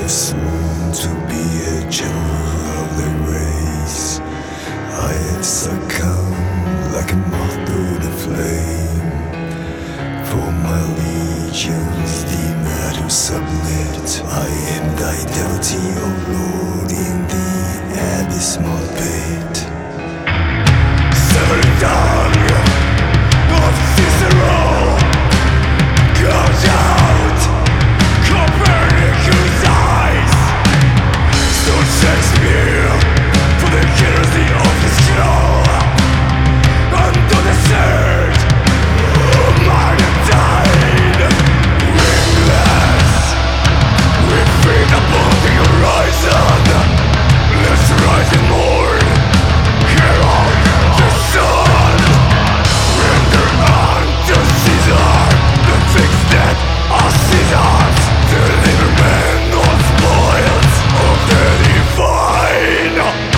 soon to be a general of the race. I had succumbed like a moth to the flame. For my legions deemed to submit, I am thy devotee, O Lord, in the abysmal pit. Severing tongue of Cicero goes out Copernicus' eyes. Stood Shakespeare for the heresy of his skull. Unto the surge of martyr died. Wingless, we feed upon the horizon. Let's rise and mourn. Herald the sun. Render unto Caesar the things that are Caesar's. Deliver men on spoils of the divine.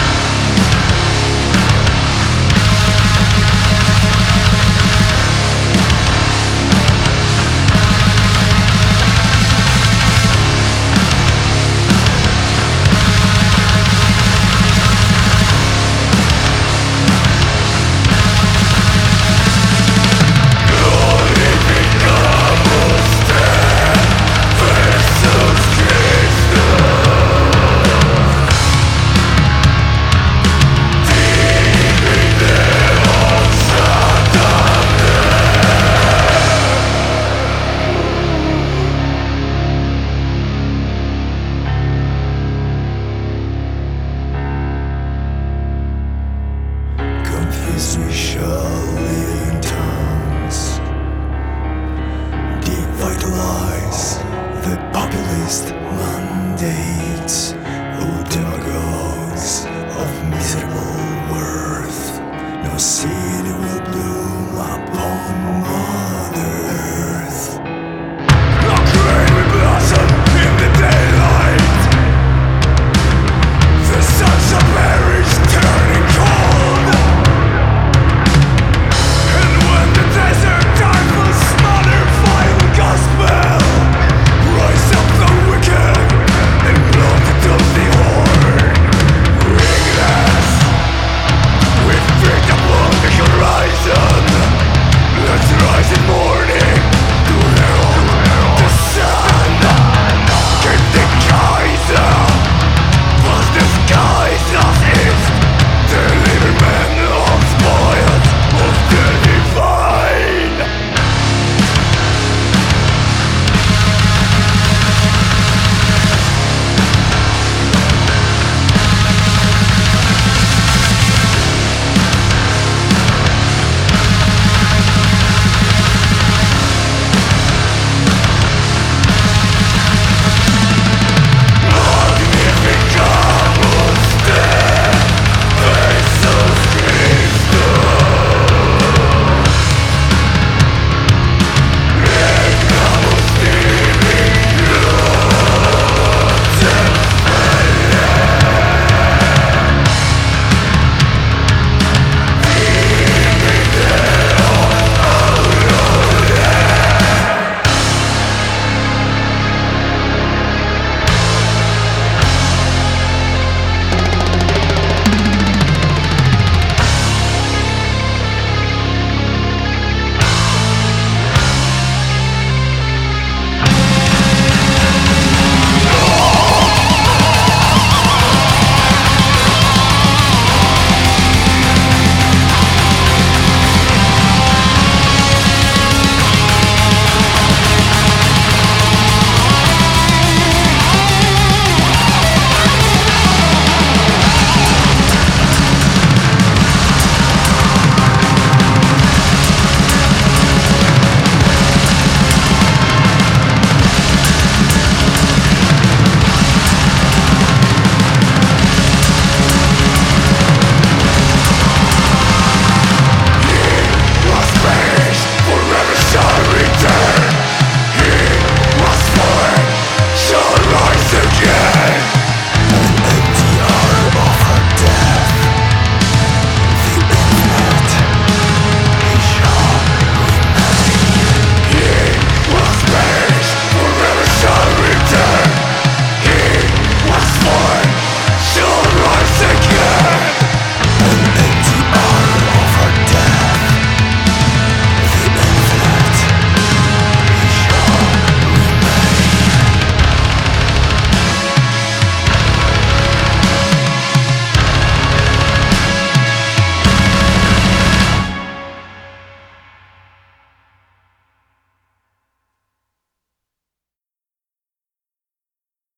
We shall live in towns, devitalize the populist Monday.